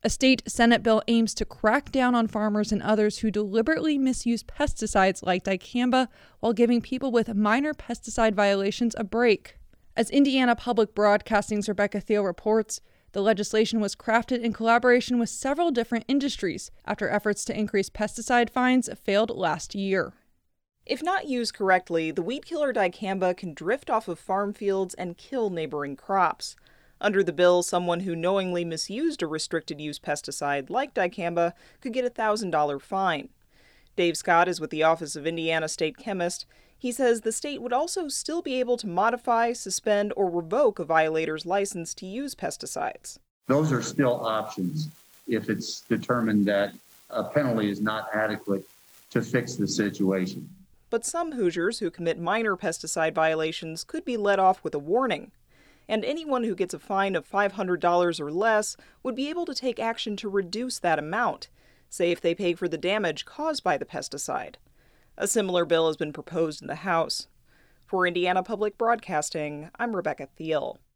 A state Senate bill aims to crack down on farmers and others who deliberately misuse pesticides like dicamba while giving people with minor pesticide violations a break. As Indiana Public Broadcasting's Rebecca Thiel reports, the legislation was crafted in collaboration with several different industries after efforts to increase pesticide fines failed last year. If not used correctly, the weed killer dicamba can drift off of farm fields and kill neighboring crops. Under the bill, someone who knowingly misused a restricted-use pesticide like dicamba could get a $1,000 fine. Dave Scott is with the Office of Indiana State Chemist. He says the state would also still be able to modify, suspend, or revoke a violator's license to use pesticides. Those are still options if it's determined that a penalty is not adequate to fix the situation. But some Hoosiers who commit minor pesticide violations could be let off with a warning. And anyone who gets a fine of $500 or less would be able to take action to reduce that amount, say if they pay for the damage caused by the pesticide. A similar bill has been proposed in the House. For Indiana Public Broadcasting, I'm Rebecca Thiel.